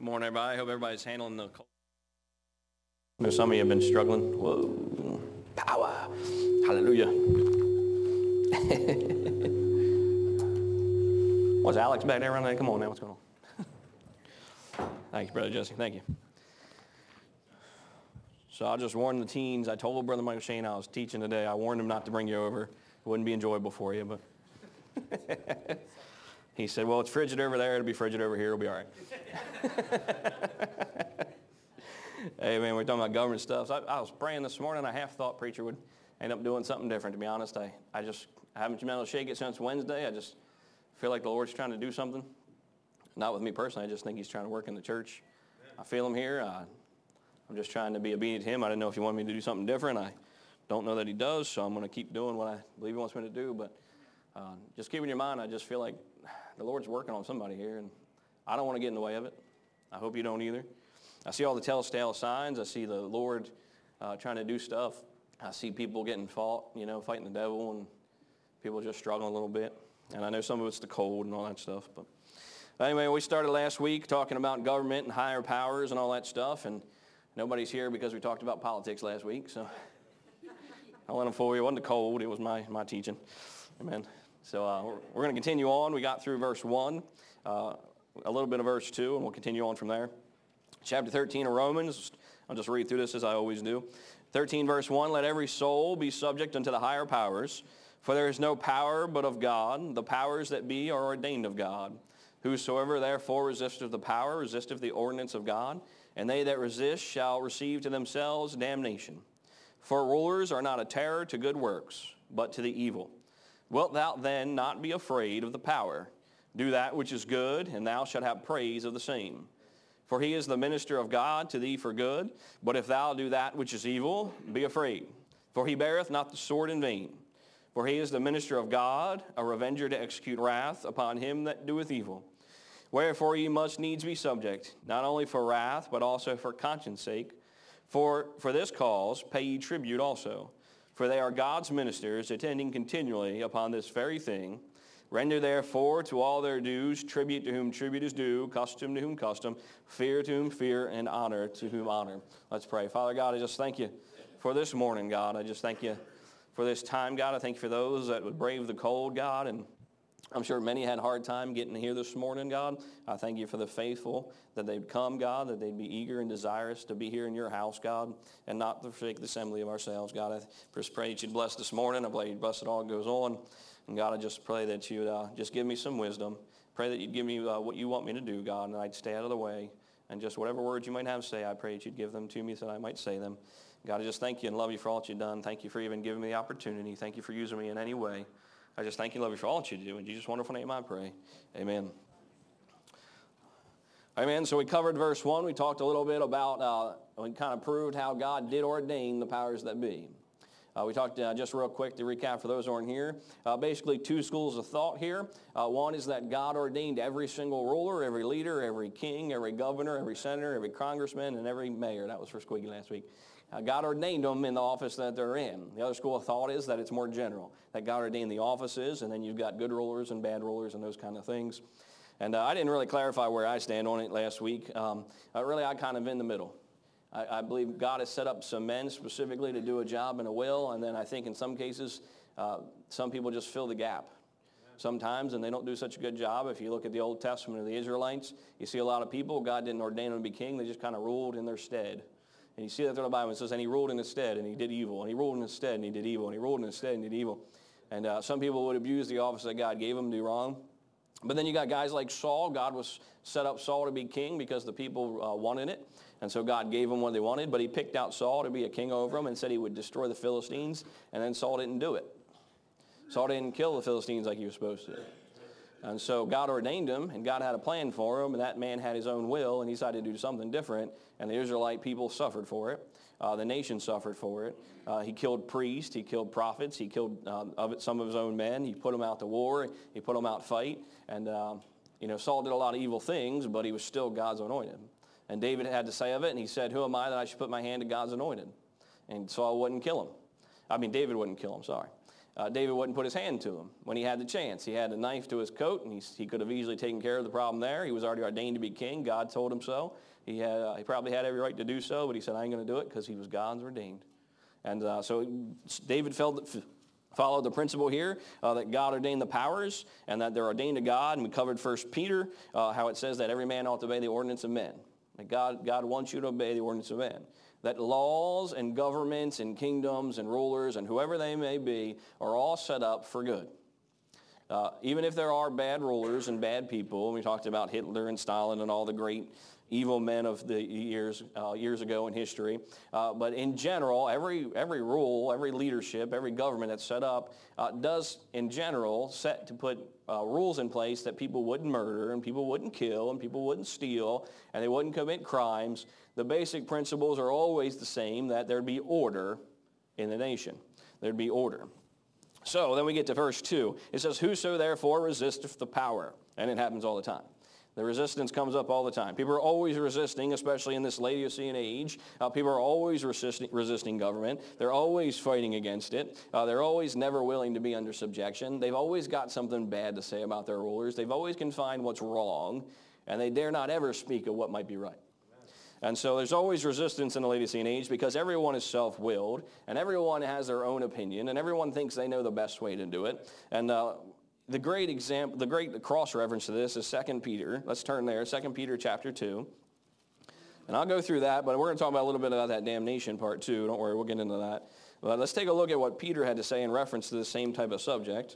Good morning, everybody. I hope everybody's handling the cold. I know some of you have been struggling. Whoa. Power. Hallelujah. What's Alex back there around there? Come on now. What's going on? Thank you, Brother Jesse. Thank you. So I just warned the teens. I told Brother Michael Shane I was teaching today. I warned him not to bring you over. It wouldn't be enjoyable for you, but he said, well, it's frigid over there. It'll be frigid over here. It'll be all right. Hey, man, we're talking about government stuff. So I was praying this morning. I half thought preacher would end up doing something different, to be honest. I haven't been able to shake it since Wednesday. I just feel like the Lord's trying to do something. Not with me personally. I just think he's trying to work in the church. I feel him here. I'm just trying to be obedient to him. I didn't know if he wanted me to do something different. I don't know that he does, so I'm going to keep doing what I believe he wants me to do. But just keep in your mind, I just feel like the Lord's working on somebody here, and I don't want to get in the way of it. I hope you don't either. I see all the telltale signs. I see the Lord trying to do stuff. I see people getting fought, fighting the devil, and people just struggling a little bit. And I know some of it's the cold and all that stuff. But anyway, we started last week talking about government and higher powers and all that stuff, and nobody's here because we talked about politics last week, so I let them fool you. It wasn't the cold. It was my teaching. Amen. So we're going to continue on. We got through verse 1, a little bit of verse 2, and we'll continue on from there. Chapter 13 of Romans, I'll just read through this as I always do. 13 verse 1, let every soul be subject unto the higher powers, for there is no power but of God. The powers that be are ordained of God. Whosoever therefore resisteth the power, resisteth the ordinance of God, and they that resist shall receive to themselves damnation. For rulers are not a terror to good works, but to the evil. Wilt thou then not be afraid of the power? Do that which is good, and thou shalt have praise of the same. For he is the minister of God to thee for good. But if thou do that which is evil, be afraid. For he beareth not the sword in vain. For he is the minister of God, a revenger to execute wrath upon him that doeth evil. Wherefore ye must needs be subject, not only for wrath, but also for conscience sake. For this cause pay ye tribute also. For they are God's ministers, attending continually upon this very thing. Render therefore to all their dues, tribute to whom tribute is due, custom to whom custom, fear to whom fear, and honor to whom honor. Let's pray. Father God, I just thank you for this morning, God. I just thank you for this time, God. I thank you for those that would brave the cold, God, and I'm sure many had a hard time getting here this morning, God. I thank you for the faithful, that they'd come, God, that they'd be eager and desirous to be here in your house, God, and not to forsake the assembly of ourselves, God. I just pray that you'd bless this morning. I pray you'd bless it all that goes on. And God, I just pray that you'd just give me some wisdom. Pray that you'd give me what you want me to do, God, and I'd stay out of the way. And just whatever words you might have to say, I pray that you'd give them to me so that I might say them. God, I just thank you and love you for all that you've done. Thank you for even giving me the opportunity. Thank you for using me in any way. I just thank you and love you for all that you do. In Jesus' wonderful name I pray. Amen. Amen. So we covered verse 1. We talked a little bit about, we kind of proved how God did ordain the powers that be. We talked just real quick to recap for those who aren't here. Basically two schools of thought here. One is that God ordained every single ruler, every leader, every king, every governor, every senator, every congressman, and every mayor. That was for Squiggy last week. God ordained them in the office that they're in. The other school of thought is that it's more general, that God ordained the offices, and then you've got good rulers and bad rulers and those kind of things. And I didn't really clarify where I stand on it last week. Really, I'm kind of in the middle. I believe God has set up some men specifically to do a job and a will, and then I think in some cases, some people just fill the gap sometimes, and they don't do such a good job. If you look at the Old Testament of the Israelites, you see a lot of people, God didn't ordain them to be king, they just kind of ruled in their stead. And you see that through the Bible. It says, and he ruled in his stead, and he did evil, and he ruled in his stead, and he did evil, and he ruled in his stead, and he did evil. And some people would abuse the office that God gave them, do wrong. But then you got guys like Saul. God was set up Saul to be king because the people wanted it. And so God gave them what they wanted, but he picked out Saul to be a king over them and said he would destroy the Philistines, and then Saul didn't do it. Saul didn't kill the Philistines like he was supposed to. And so God ordained him, and God had a plan for him, and that man had his own will, and he decided to do something different, and the Israelite people suffered for it. The nation suffered for it. He killed priests. He killed prophets. He killed some of his own men. He put them out to war. He put them out to fight. And, Saul did a lot of evil things, but he was still God's anointed. And David had to say of it, and he said, who am I that I should put my hand to God's anointed? And Saul wouldn't kill him. David wouldn't kill him, sorry. David wouldn't put his hand to him when he had the chance. He had a knife to his coat, and he could have easily taken care of the problem there. He was already ordained to be king. God told him so. He probably had every right to do so, but he said, I ain't going to do it because he was God's ordained. And so David followed the principle here that God ordained the powers and that they're ordained to God. And we covered 1 Peter, how it says that every man ought to obey the ordinance of men. That God wants you to obey the ordinance of men. That laws and governments and kingdoms and rulers and whoever they may be are all set up for good. Even if there are bad rulers and bad people, we talked about Hitler and Stalin and all the great evil men of the years ago in history. But in general, every rule, every leadership, every government that's set up does, in general, set to put rules in place that people wouldn't murder and people wouldn't kill and people wouldn't steal and they wouldn't commit crimes. The basic principles are always the same, that there'd be order in the nation. There'd be order. So then we get to verse 2. It says, whoso therefore resisteth the power. And it happens all the time. The resistance comes up all the time. People are always resisting, especially in this Laodicean age. People are always resisting government. They're always fighting against it. They're always never willing to be under subjection. They've always got something bad to say about their rulers. They've always can find what's wrong, and they dare not ever speak of what might be right. And so there's always resistance in the Laodicean age because everyone is self-willed, and everyone has their own opinion, and everyone thinks they know the best way to do it. And the great cross-reference to this is 2 Peter. Let's turn there, 2 Peter chapter 2. And I'll go through that, but we're going to talk about a little bit about that damnation part too. Don't worry, we'll get into that. But let's take a look at what Peter had to say in reference to the same type of subject.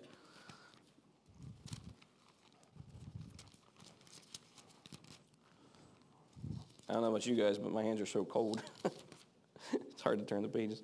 I don't know about you guys, but my hands are so cold. It's hard to turn the pages.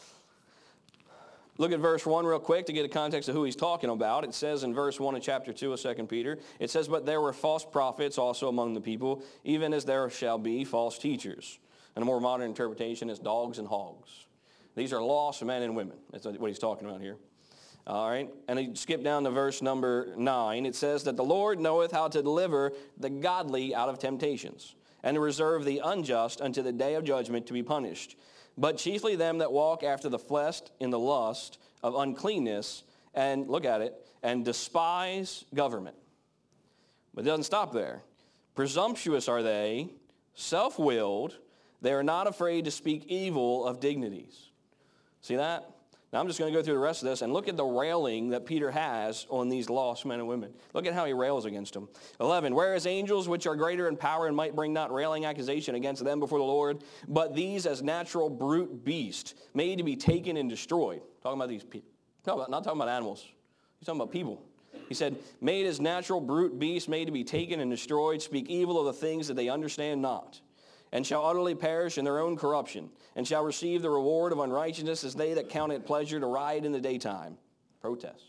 Look at verse 1 real quick to get a context of who he's talking about. It says in verse 1 of chapter 2 of 2 Peter, it says, but there were false prophets also among the people, even as there shall be false teachers. And a more modern interpretation is dogs and hogs. These are lost men and women. That's what he's talking about here. All right, and you skip down to verse number 9. It says that the Lord knoweth how to deliver the godly out of temptations, and to reserve the unjust unto the day of judgment to be punished. But chiefly them that walk after the flesh in the lust of uncleanness, and look at it, and despise government. But it doesn't stop there. Presumptuous are they, self-willed, they are not afraid to speak evil of dignities. See that? Now I'm just going to go through the rest of this and look at the railing that Peter has on these lost men and women. Look at how he rails against them. 11, whereas angels which are greater in power and might bring not railing accusation against them before the Lord, but these as natural brute beasts, made to be taken and destroyed. Talking about these people. Not talking about animals. He's talking about people. He said, made as natural brute beasts, made to be taken and destroyed, speak evil of the things that they understand not, and shall utterly perish in their own corruption, and shall receive the reward of unrighteousness as they that count it pleasure to ride in the daytime. Protest.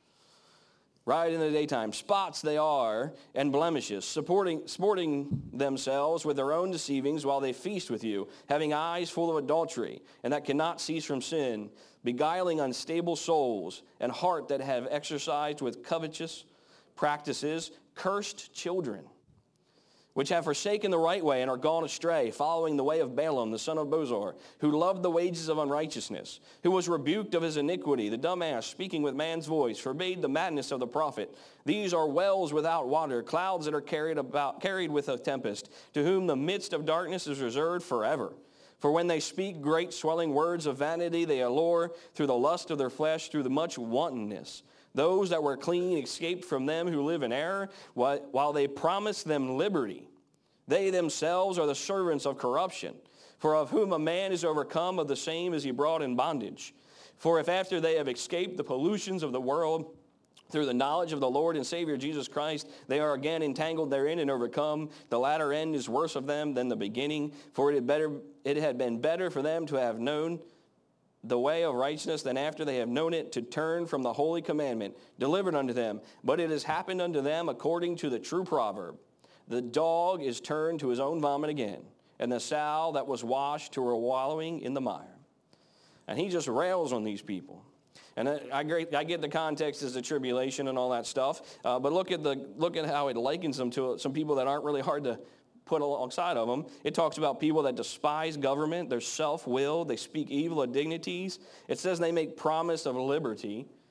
Ride in the daytime. Spots they are, and blemishes, sporting themselves with their own deceivings while they feast with you, having eyes full of adultery, and that cannot cease from sin, beguiling unstable souls, and heart that have exercised with covetous practices, cursed children, which have forsaken the right way and are gone astray, following the way of Balaam, the son of Bosor, who loved the wages of unrighteousness, who was rebuked of his iniquity, the dumb ass, speaking with man's voice, forbade the madness of the prophet. These are wells without water, clouds that are carried with a tempest, to whom the midst of darkness is reserved forever. For when they speak great swelling words of vanity, they allure through the lust of their flesh, through the much wantonness. Those that were clean escaped from them who live in error, while they promise them liberty. They themselves are the servants of corruption. For of whom a man is overcome, of the same is he brought in bondage. For if after they have escaped the pollutions of the world, through the knowledge of the Lord and Savior Jesus Christ, they are again entangled therein and overcome, the latter end is worse of them than the beginning. For it had been better for them to have known the way of righteousness than after they have known it to turn from the holy commandment delivered unto them. But it has happened unto them according to the true proverb. The dog is turned to his own vomit again, and the sow that was washed to her wallowing in the mire. And he just rails on these people. And I get the context as the tribulation and all that stuff, but look at how it likens them to some people that aren't really hard to put alongside of them. It talks about people that despise government, they're self-willed, they speak evil of dignities. It says they make promise of liberty.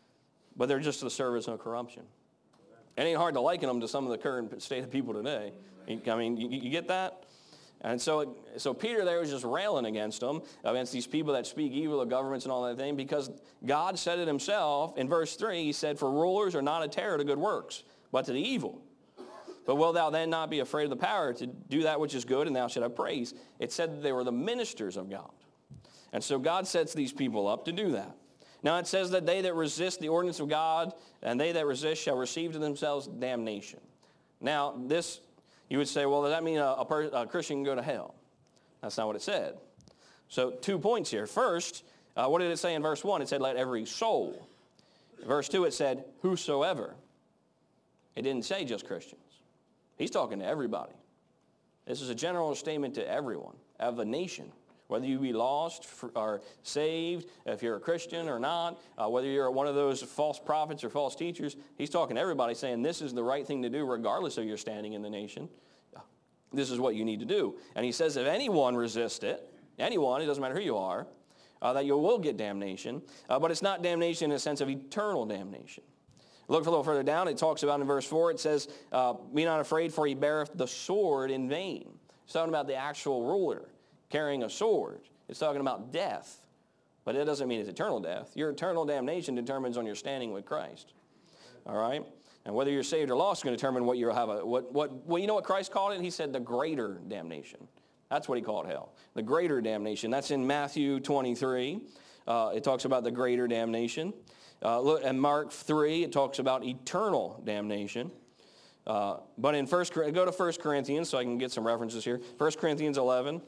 but they're just the service of corruption. It ain't hard to liken them to some of the current state of people today. I mean, you get that? And so Peter there was just railing against them, against these people that speak evil of governments and all that thing, because God said it himself. In verse 3, he said, "For rulers are not a terror to good works, but to the evil. But wilt thou then not be afraid of the power to do that which is good, and thou shalt have praise?" It said that they were the ministers of God. And so God sets these people up to do that. Now it says that they that resist the ordinance of God, and they that resist shall receive to themselves damnation. Now this, you would say, well, does that mean a Christian can go to hell? That's not what it said. So 2 points here. First, what did it say in verse 1? It said, let every soul. Verse 2, it said, whosoever. It didn't say just Christians. He's talking to everybody. This is a general statement to everyone of the nation. Whether you be lost or saved, if you're a Christian or not, whether you're one of those false prophets or false teachers, he's talking to everybody saying this is the right thing to do regardless of your standing in the nation. This is what you need to do. And he says if anyone resists it, anyone, it doesn't matter who you are, that you will get damnation. But it's not damnation in a sense of eternal damnation. Look a little further down, it talks about in verse 4, it says, be not afraid, for he beareth the sword in vain. It's talking about the actual ruler carrying a sword. It's talking about death. But it doesn't mean it's eternal death. Your eternal damnation determines on your standing with Christ. All right? And whether you're saved or lost is going to determine what you'll have. Well, you know what Christ called it? He said the greater damnation. That's what he called hell. The greater damnation. That's in Matthew 23. It talks about the greater damnation. Look, in Mark 3, it talks about eternal damnation. But in go to 1 Corinthians so I can get some references here. 1 Corinthians 11.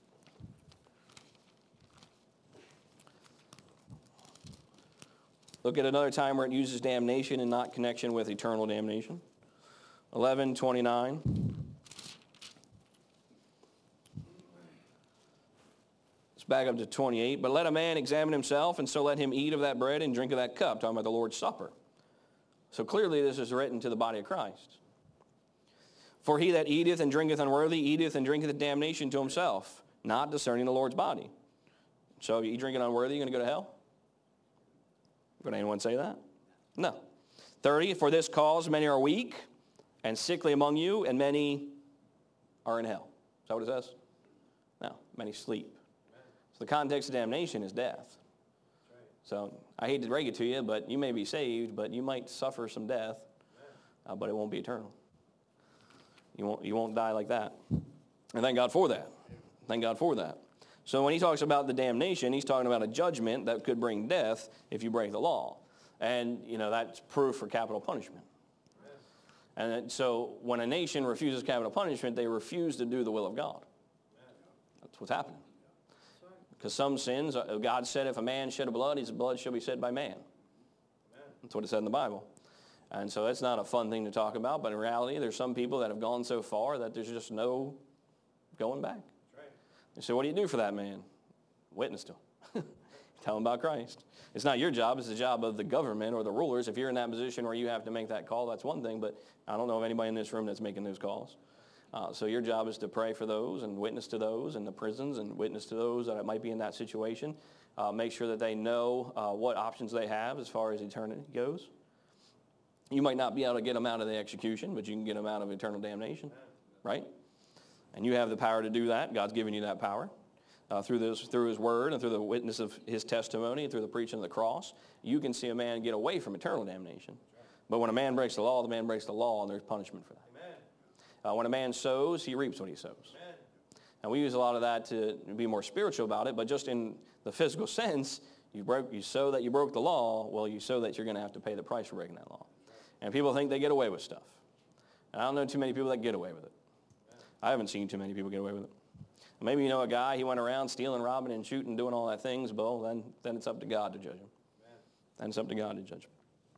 Look at another time where it uses damnation and not connection with eternal damnation. 11:29. Let's back up to 28. But let a man examine himself, and so let him eat of that bread and drink of that cup. Talking about the Lord's Supper. So clearly this is written to the body of Christ. For he that eateth and drinketh unworthy, eateth and drinketh damnation to himself, not discerning the Lord's body. So if you drink it unworthy, you're going to go to hell? Would anyone say that? No. 30, for this cause many are weak and sickly among you, and many are in hell. Is that what it says? No, many sleep. So the context of damnation is death. So I hate to break it to you, but you may be saved, but you might suffer some death, but it won't be eternal. You won't die like that. And thank God for that. Thank God for that. So when he talks about the damnation, he's talking about a judgment that could bring death if you break the law. And, that's proof for capital punishment. And so when a nation refuses capital punishment, they refuse to do the will of God. That's what's happening. Because some sins, God said if a man shed blood, his blood shall be shed by man. That's what it said in the Bible. And so that's not a fun thing to talk about, but in reality, there's some people that have gone so far that there's just no going back. You say, what do you do for that man? Witness to him. Tell him about Christ. It's not your job. It's the job of the government or the rulers. If you're in that position where you have to make that call, that's one thing, but I don't know of anybody in this room that's making those calls. So your job is to pray for those and witness to those in the prisons and witness to those that might be in that situation. Make sure that they know what options they have as far as eternity goes. You might not be able to get them out of the execution, but you can get them out of eternal damnation, right? And you have the power to do that. God's given you that power through his word and through the witness of his testimony and through the preaching of the cross. You can see a man get away from eternal damnation. But when a man breaks the law, the man breaks the law, and there's punishment for that. When a man sows, he reaps what he sows. Amen. And we use a lot of that to be more spiritual about it, but just in the physical sense, you sow that you broke the law, well, you sow that you're going to have to pay the price for breaking that law. And people think they get away with stuff. And I don't know too many people that get away with it. I haven't seen too many people get away with it. Maybe you know a guy, he went around stealing, robbing, and shooting, doing all that things, well, then it's up to God to judge him. Then it's up to God to judge him.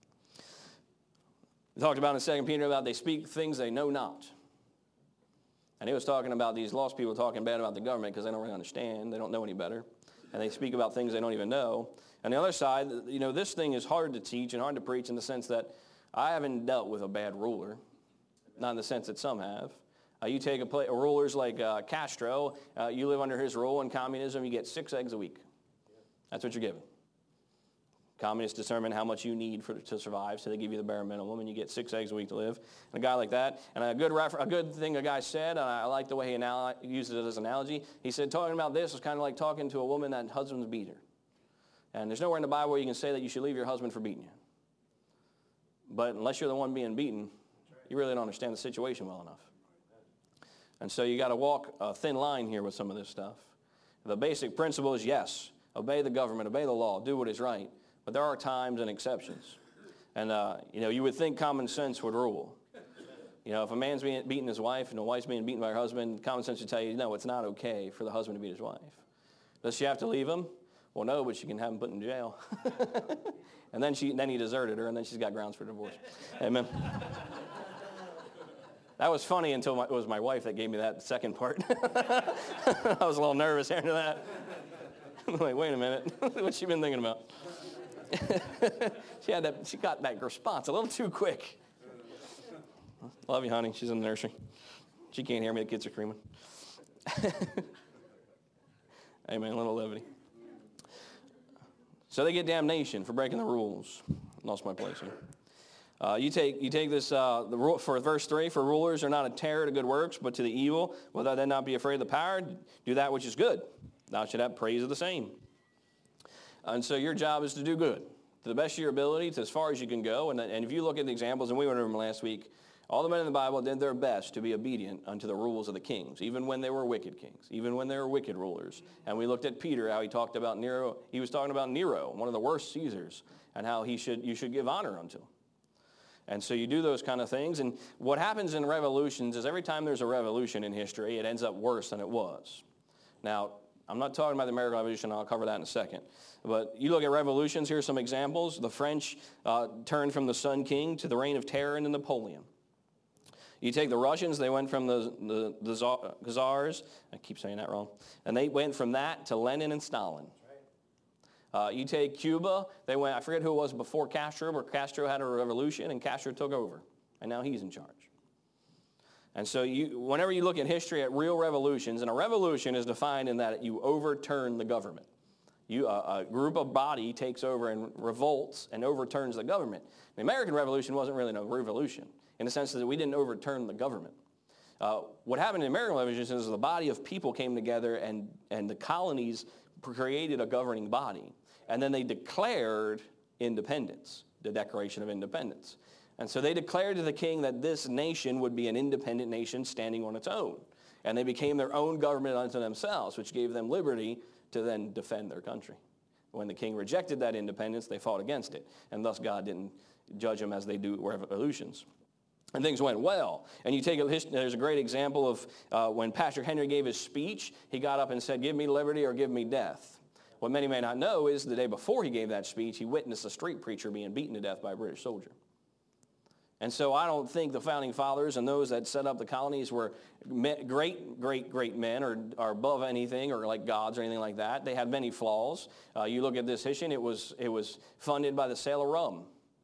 We talked about in 2 Peter about they speak things they know not. And he was talking about these lost people talking bad about the government because they don't really understand. They don't know any better. And they speak about things they don't even know. And the other side, this thing is hard to teach and hard to preach in the sense that I haven't dealt with a bad ruler. Not in the sense that some have. You take rulers like Castro, you live under his rule in communism, you get 6 eggs a week. That's what you're given. Communists determine how much you need to survive, so they give you the bare minimum, and you get 6 eggs a week to live. And a guy like that, and a good thing a guy said, and I like the way he uses it as an analogy, he said talking about this is kind of like talking to a woman that husband's beat her. And there's nowhere in the Bible where you can say that you should leave your husband for beating you. But unless you're the one being beaten, you really don't understand the situation well enough. And so you got to walk a thin line here with some of this stuff. The basic principle is, yes, obey the government, obey the law, do what is right. But there are times and exceptions. And, you would think common sense would rule. If a man's beating his wife and a wife's being beaten by her husband, common sense would tell you, no, it's not okay for the husband to beat his wife. Does she have to leave him? Well, no, but she can have him put in jail. And then he deserted her, and then she's got grounds for divorce. Amen. That was funny until it was my wife that gave me that second part. I was a little nervous hearing that. I'm like, wait a minute. What's she been thinking about? She got that response a little too quick. Love you, honey. She's in the nursery. She can't hear me. The kids are screaming. Amen. A little levity. So they get damnation for breaking the rules. Lost my place here. You take this for verse 3. For rulers are not a terror to good works, but to the evil. Will thou then not be afraid of the power? Do that which is good. Thou should have praise of the same. And so your job is to do good, to the best of your ability, to as far as you can go. And if you look at the examples, and we went over them last week, all the men in the Bible did their best to be obedient unto the rules of the kings, even when they were wicked kings, even when they were wicked rulers. And we looked at Peter, how he talked about Nero. He was talking about Nero, one of the worst Caesars, and how you should give honor unto him. And so you do those kind of things. And what happens in revolutions is every time there's a revolution in history, it ends up worse than it was. Now, I'm not talking about the American Revolution. I'll cover that in a second. But you look at revolutions, here's some examples. The French turned from the Sun King to the Reign of Terror and Napoleon. You take the Russians, they went from the Czars, I keep saying that wrong, and they went from that to Lenin and Stalin. You take Cuba, they went, I forget who it was before Castro, where Castro had a revolution and Castro took over, and now he's in charge. And so whenever you look at history at real revolutions, and a revolution is defined in that you overturn the government. A group of body takes over and revolts and overturns the government. The American Revolution wasn't really a revolution, in the sense that we didn't overturn the government. What happened in the American Revolution is the body of people came together and the colonies created a governing body. And then they declared independence, the Declaration of Independence. And so they declared to the king that this nation would be an independent nation standing on its own. And they became their own government unto themselves, which gave them liberty to then defend their country. When the king rejected that independence, they fought against it. And thus God didn't judge them as they do revolutions. And things went well. And you take there's a great example of when Pastor Henry gave his speech, he got up and said, give me liberty or give me death. What many may not know is the day before he gave that speech, he witnessed a street preacher being beaten to death by a British soldier. And so I don't think the founding fathers and those that set up the colonies were great men or are above anything or like gods or anything like that. They had many flaws. You look at this history, and it was funded by the sale of rum.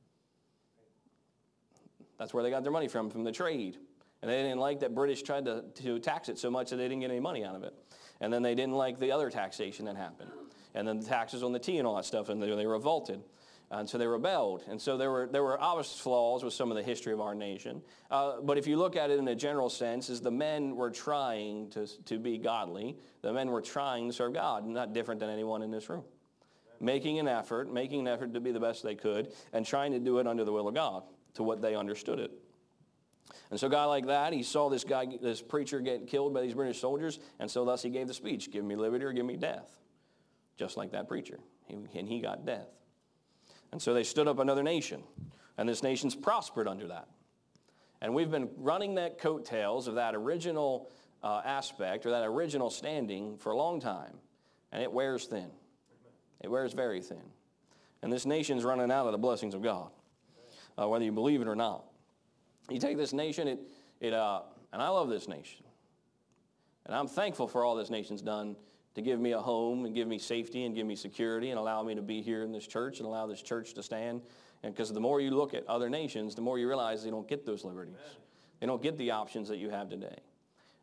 That's where they got their money from the trade. And they didn't like that British tried to tax it so much that they didn't get any money out of it. And then they didn't like the other taxation that happened. And then the taxes on the tea and all that stuff, and they revolted. And so they rebelled. And so there were obvious flaws with some of the history of our nation. But if you look at it in a general sense, is the men were trying to be godly. The men were trying to serve God, not different than anyone in this room. Making an effort to be the best they could, and trying to do it under the will of God, to what they understood it. And so a guy like that, he saw this preacher get killed by these British soldiers, and so thus he gave the speech, give me liberty or give me death. Just like that preacher. And he got death. And so they stood up another nation, and this nation's prospered under that. And we've been running that coattails of that original aspect or that original standing for a long time, and it wears thin. It wears very thin. And this nation's running out of the blessings of God, whether you believe it or not. You take this nation, and I love this nation. And I'm thankful for all this nation's done to give me a home and give me safety and give me security and allow me to be here in this church and allow this church to stand. And because the more you look at other nations, the more you realize they don't get those liberties. They don't get the options that you have today.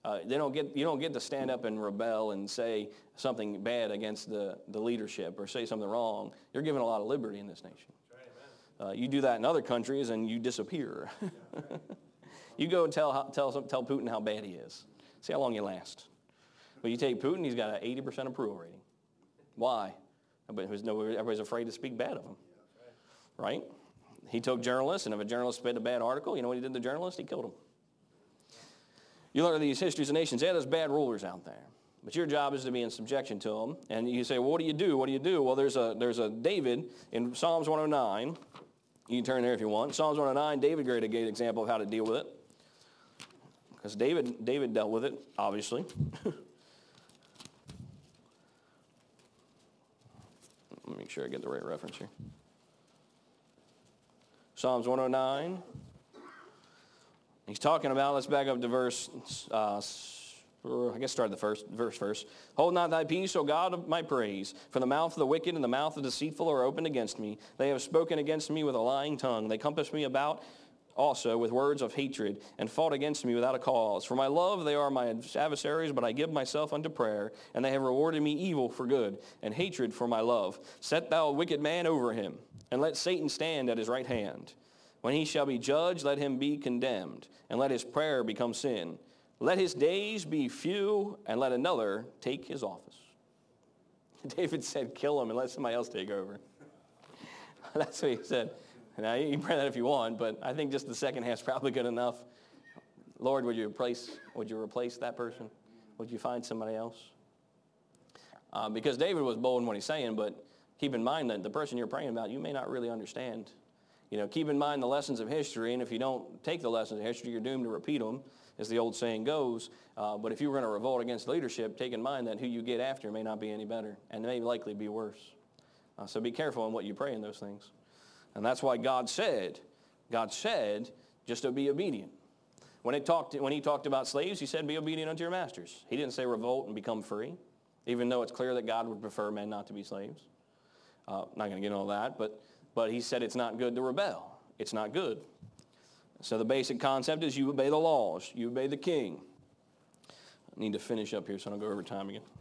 You don't get to stand up and rebel and say something bad against the leadership or say something wrong. You're given a lot of liberty in this nation. You do that in other countries and you disappear. You go and tell Putin how bad he is. See how long you last. But you take Putin, he's got an 80% approval rating. Why? Everybody's afraid to speak bad of him. Right? He took journalists, and if a journalist spit a bad article, you know what he did to the journalist? He killed him. You learn these histories of nations. Yeah, there's bad rulers out there. But your job is to be in subjection to them. And you say, well, what do you do? What do you do? Well, there's a David in Psalms 109. You can turn there if you want. Psalms 109, David gave a great example of how to deal with it. Because David dealt with it, obviously. Let me make sure I get the right reference here. Psalms 109. He's talking about, let's back up to verse, start the verse first. Hold not thy peace, O God of my praise, for the mouth of the wicked and the mouth of the deceitful are opened against me. They have spoken against me with a lying tongue. They compass me about also with words of hatred, and fought against me without a cause. For my love they are my adversaries, but I give myself unto prayer, and they have rewarded me evil for good, and hatred for my love. Set thou a wicked man over him, and let Satan stand at his right hand. When he shall be judged, let him be condemned, and let his prayer become sin. Let his days be few, and let another take his office. David said, kill him and let somebody else take over. That's what he said. Now, you can pray that if you want, but I think just the second half's probably good enough. Lord, would you replace that person? Would you find somebody else? Because David was bold in what he's saying, but keep in mind that the person you're praying about, you may not really understand. Keep in mind the lessons of history, and if you don't take the lessons of history, you're doomed to repeat them, as the old saying goes. But if you were going to revolt against leadership, take in mind that who you get after may not be any better, and may likely be worse. So be careful in what you pray in those things. And that's why God said just to be obedient. When he talked about slaves, he said, be obedient unto your masters. He didn't say revolt and become free, even though it's clear that God would prefer men not to be slaves. Not going to get into all that, but he said it's not good to rebel. It's not good. So the basic concept is you obey the laws. You obey the king. I need to finish up here so I don't go over time again.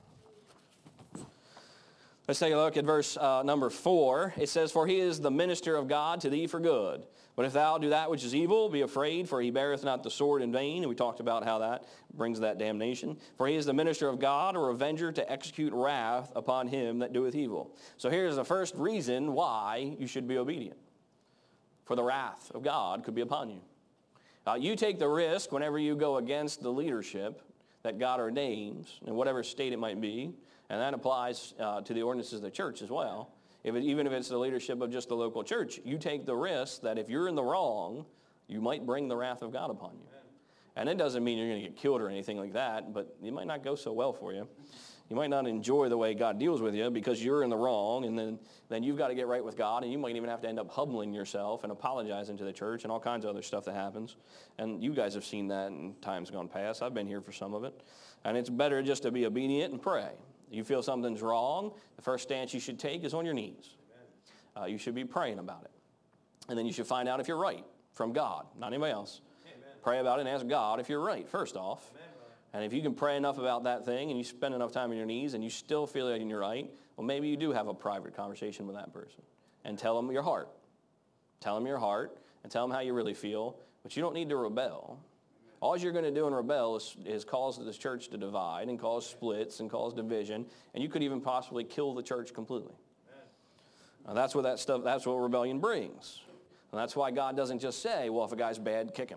Let's take a look at verse number 4. It says, for he is the minister of God to thee for good. But if thou do that which is evil, be afraid, for he beareth not the sword in vain. And we talked about how that brings that damnation. For he is the minister of God, a revenger to execute wrath upon him that doeth evil. So here's the first reason why you should be obedient. For the wrath of God could be upon you. You take the risk whenever you go against the leadership that God ordains, in whatever state it might be, and that applies to the ordinances of the church as well. Even if it's the leadership of just the local church, you take the risk that if you're in the wrong, you might bring the wrath of God upon you. And it doesn't mean you're going to get killed or anything like that, but it might not go so well for you. You might not enjoy the way God deals with you because you're in the wrong, and then you've got to get right with God, and you might even have to end up humbling yourself and apologizing to the church and all kinds of other stuff that happens. And you guys have seen that in times gone past. I've been here for some of it. And it's better just to be obedient and pray. You feel something's wrong, the first stance you should take is on your knees. You should be praying about it. And then you should find out if you're right from God, not anybody else. Amen. Pray about it and ask God if you're right, first off. Amen. And if you can pray enough about that thing and you spend enough time on your knees and you still feel like you're right, well, maybe you do have a private conversation with that person and tell them your heart. Tell them your heart and tell them how you really feel, but you don't need to rebel. All you're going to do in rebel is cause this church to divide and cause splits and cause division, and you could even possibly kill the church completely. That's what that's what rebellion brings. And that's why God doesn't just say, well, if a guy's bad, kick him.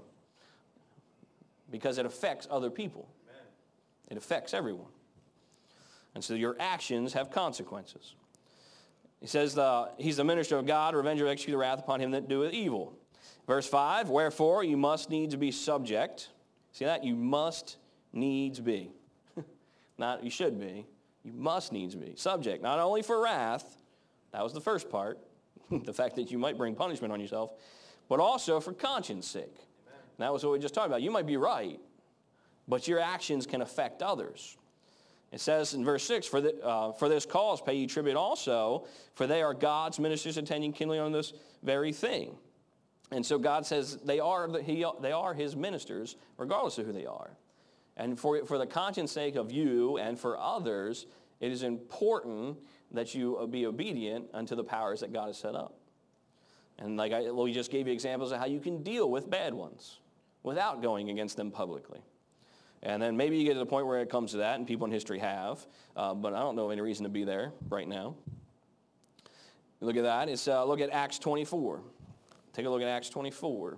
Because it affects other people. Amen. It affects everyone. And so your actions have consequences. He says, he's the minister of God, revenger, execute the wrath upon him that doeth evil. Verse 5, wherefore you must needs be subject. See that? You must needs be. Not you should be. You must needs be. Subject, not only for wrath, that was the first part, the fact that you might bring punishment on yourself, but also for conscience sake. Amen. And that was what we just talked about. You might be right, but your actions can affect others. It says in verse 6, for this cause pay ye tribute also, for they are God's ministers attending kindly on this very thing. And so God says they are his ministers, regardless of who they are. And for the conscience sake of you and for others, it is important that you be obedient unto the powers that God has set up. And we just gave you examples of how you can deal with bad ones without going against them publicly. And then maybe you get to the point where it comes to that, and people in history have, but I don't know of any reason to be there right now. Look at that. Look at Acts 24. Take a look at Acts 24.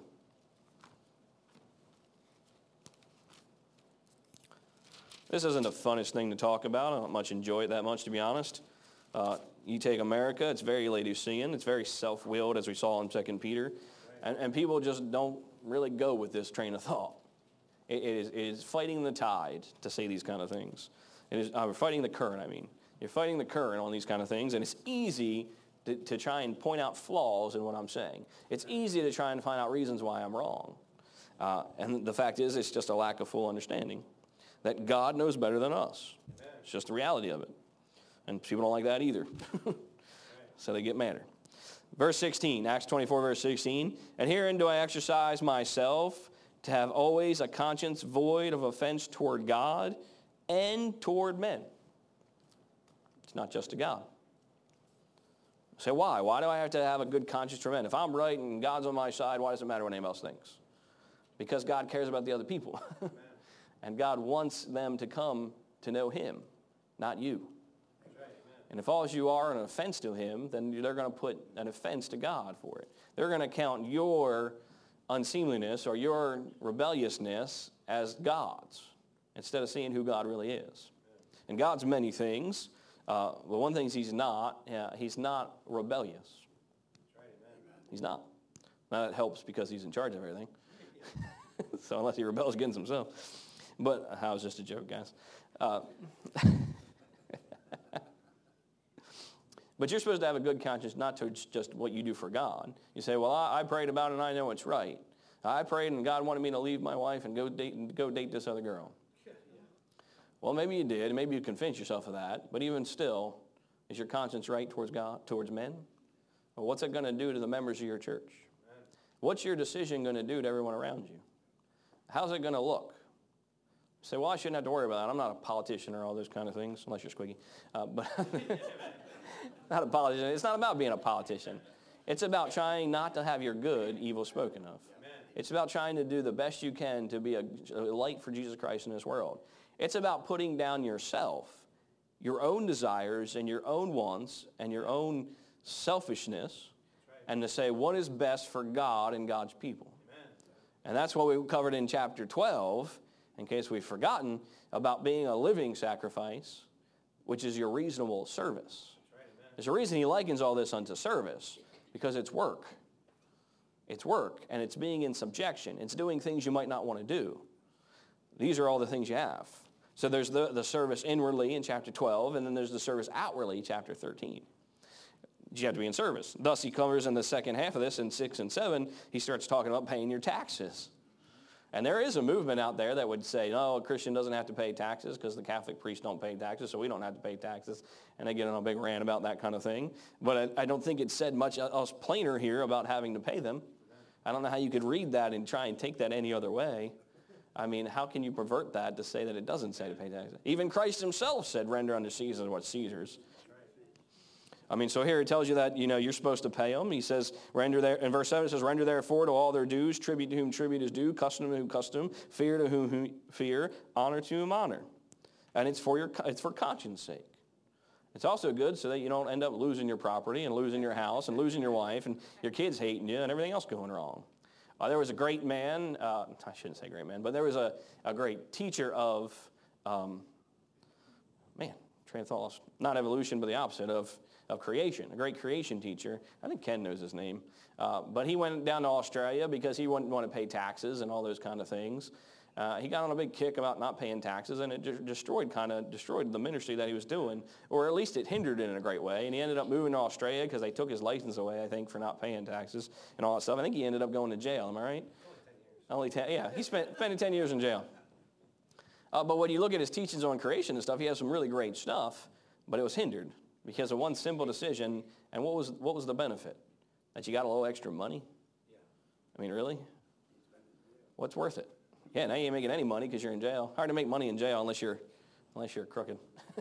This isn't the funnest thing to talk about. I don't much enjoy it that much, to be honest. You take America, it's very Laodicean. It's very self-willed, as we saw in 2 Peter. And people just don't really go with this train of thought. It is fighting the tide to say these kind of things. Fighting the current, I mean. You're fighting the current on these kind of things, and it's easy to try and point out flaws in what I'm saying. It's easy to try and find out reasons why I'm wrong. And the fact is, it's just a lack of full understanding that God knows better than us. Amen. It's just the reality of it. And people don't like that either. So they get madder. Verse 16, Acts 24, verse 16. And herein do I exercise myself to have always a conscience void of offense toward God and toward men. It's not just to God. Say, why? Why do I have to have a good conscience for men? If I'm right and God's on my side, why does it matter what anyone else thinks? Because God cares about the other people. And God wants them to come to know him, not you. And if all you are an offense to him, then they're going to put an offense to God for it. They're going to count your unseemliness or your rebelliousness as God's instead of seeing who God really is. And God's many things. But one thing he's not rebellious. He's not. Now that helps because he's in charge of everything. So unless he rebels against himself. But that was just a joke, guys. But you're supposed to have a good conscience, not to just what you do for God. You say, well, I prayed about it and I know it's right. I prayed and God wanted me to leave my wife and go date this other girl. Well, maybe you did, and maybe you convinced yourself of that. But even still, is your conscience right towards God, towards men? Well, what's it going to do to the members of your church? What's your decision going to do to everyone around you? How's it going to look? You say, well, I shouldn't have to worry about that. I'm not a politician or all those kind of things, unless you're squeaky. But not a politician. It's not about being a politician. It's about trying not to have your good evil spoken of. It's about trying to do the best you can to be a light for Jesus Christ in this world. It's about putting down yourself, your own desires and your own wants and your own selfishness, and to say what is best for God and God's people. And that's what we covered in chapter 12, in case we've forgotten, about being a living sacrifice, which is your reasonable service. There's a reason he likens all this unto service, because it's work. It's work, and it's being in subjection. It's doing things you might not want to do. These are all the things you have. So there's the service inwardly in chapter 12, and then there's the service outwardly, chapter 13. You have to be in service. Thus, he covers in the second half of this, in 6 and 7, he starts talking about paying your taxes. And there is a movement out there that would say, no, a Christian doesn't have to pay taxes because the Catholic priests don't pay taxes, so we don't have to pay taxes. And they get on a big rant about that kind of thing. But I don't think it said much else plainer here about having to pay them. I don't know how you could read that and try and take that any other way. I mean, how can you pervert that to say that it doesn't say to pay taxes? Even Christ himself said, render unto Caesar what's Caesar's. I mean, so here it tells you that, you're supposed to pay them. He says, render there, in verse 7 it says, render therefore to all their dues, tribute to whom tribute is due, custom to whom custom, fear to whom fear, honor to whom honor. And it's for conscience sake. It's also good so that you don't end up losing your property and losing your house and losing your wife and your kids hating you and everything else going wrong. There was a great man, I shouldn't say great man, but there was a great teacher of, train of thought, not evolution, but the opposite of creation, a great creation teacher. I think Ken knows his name. But he went down to Australia because he wouldn't want to pay taxes and all those kind of things. He got on a big kick about not paying taxes, and it destroyed the ministry that he was doing, or at least it hindered it in a great way. And he ended up moving to Australia because they took his license away, I think, for not paying taxes and all that stuff. I think he ended up going to jail. Am I right? Only 10 years. Yeah, he spent 10 years in jail. But when you look at his teachings on creation and stuff, he has some really great stuff, but it was hindered because of one simple decision. And what was the benefit? That you got a little extra money? I mean, really? What's worth it? Yeah, now you ain't making any money because you're in jail. Hard to make money in jail unless you're crooked.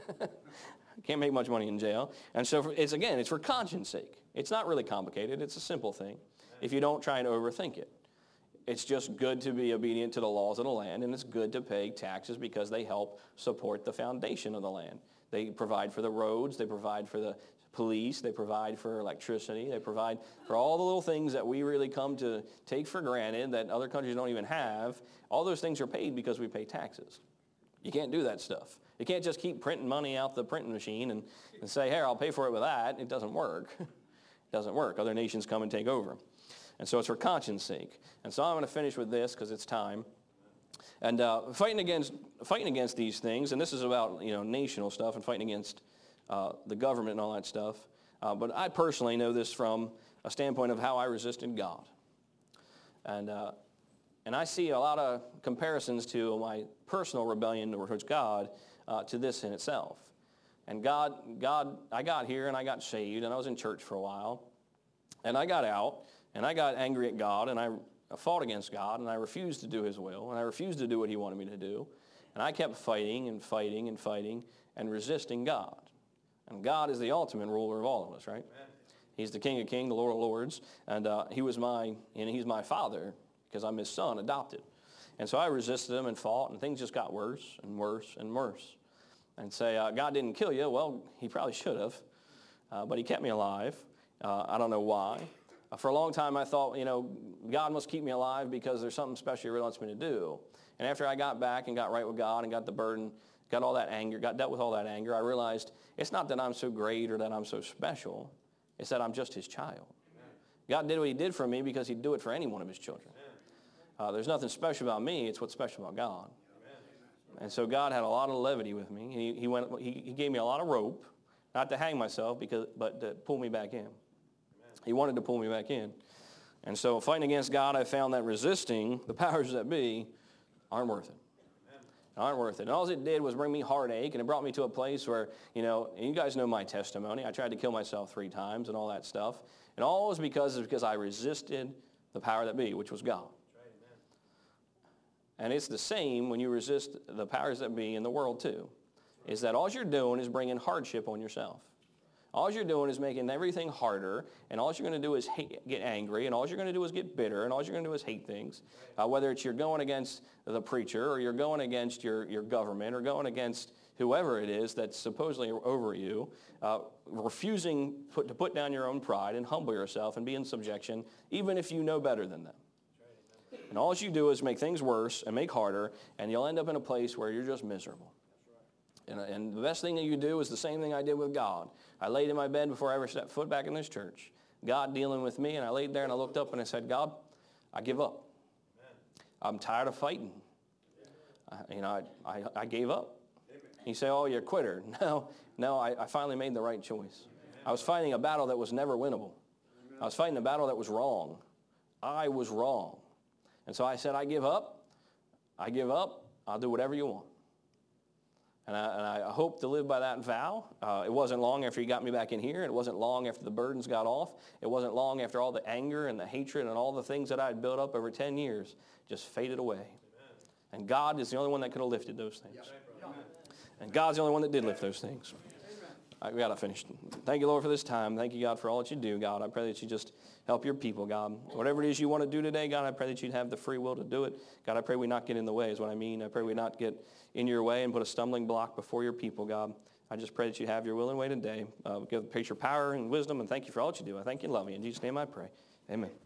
Can't make much money in jail. And so it's for conscience sake. It's not really complicated. It's a simple thing if you don't try and overthink it. It's just good to be obedient to the laws of the land, and it's good to pay taxes because they help support the foundation of the land. They provide for the roads, they provide for the police, they provide for electricity, they provide for all the little things that we really come to take for granted that other countries don't even have. All those things are paid because we pay taxes. You can't do that stuff. You can't just keep printing money out the printing machine and say, here, I'll pay for it with that. It doesn't work. It doesn't work. Other nations come and take over. And so it's for conscience sake. And so I'm going to finish with this because it's time. And fighting against these things, and this is about national stuff and fighting against the government and all that stuff. But I personally know this from a standpoint of how I resisted God. And I see a lot of comparisons to my personal rebellion towards God to this in itself. And I got here and I got saved and I was in church for a while. And I got out and I got angry at God and I fought against God and I refused to do his will and I refused to do what he wanted me to do. And I kept fighting and fighting and fighting and resisting God. And God is the ultimate ruler of all of us, right? Amen. He's the King of Kings, the Lord of Lords. And he's my father because I'm his son, adopted. And so I resisted him and fought and things just got worse and worse and worse. And say, God didn't kill you. Well, he probably should have. But he kept me alive. I don't know why. For a long time, I thought, God must keep me alive because there's something special he really wants me to do. And after I got back and got right with God and got the burden, got all that anger, dealt with all that anger, I realized it's not that I'm so great or that I'm so special. It's that I'm just his child. Amen. God did what he did for me because he'd do it for any one of his children. There's nothing special about me. It's what's special about God. Amen. And so God had a lot of levity with me. He gave me a lot of rope, not to hang myself, but to pull me back in. He wanted to pull me back in. And so fighting against God, I found that resisting the powers that be aren't worth it. Aren't worth it. And all it did was bring me heartache, and it brought me to a place where, and you guys know my testimony. I tried to kill myself 3 times and all that stuff. And all was because I resisted the power that be, which was God. And it's the same when you resist the powers that be in the world too. Is that all you're doing is bringing hardship on yourself. All you're doing is making everything harder, and all you're going to do is get angry, and all you're going to do is get bitter, and all you're going to do is hate things. Whether it's you're going against the preacher, or you're going against your government, or going against whoever it is that's supposedly over you, refusing to put down your own pride and humble yourself and be in subjection, even if you know better than them. And all you do is make things worse and make harder, and you'll end up in a place where you're just miserable. And the best thing that you do is the same thing I did with God. I laid in my bed before I ever stepped foot back in this church. God dealing with me, and I laid there and I looked up and I said, God, I give up. I'm tired of fighting. I gave up. You say, oh, you're a quitter. No, I finally made the right choice. I was fighting a battle that was never winnable. I was fighting a battle that was wrong. I was wrong. And so I said, I give up. I give up. I'll do whatever you want. And I hope to live by that vow. It wasn't long after he got me back in here. It wasn't long after the burdens got off. It wasn't long after all the anger and the hatred and all the things that I had built up over 10 years just faded away. Amen. And God is the only one that could have lifted those things. Yep. And God's the only one that did lift those things. We got to finish. Thank you, Lord, for this time. Thank you, God, for all that you do, God. I pray that you just help your people, God. Whatever it is you want to do today, God, I pray that you'd have the free will to do it. God, I pray we not get in the way is what I mean. I pray we not get in your way and put a stumbling block before your people, God. I just pray that you have your will and way today. Praise your power and wisdom, and thank you for all that you do. I thank you and love you. In Jesus' name I pray. Amen.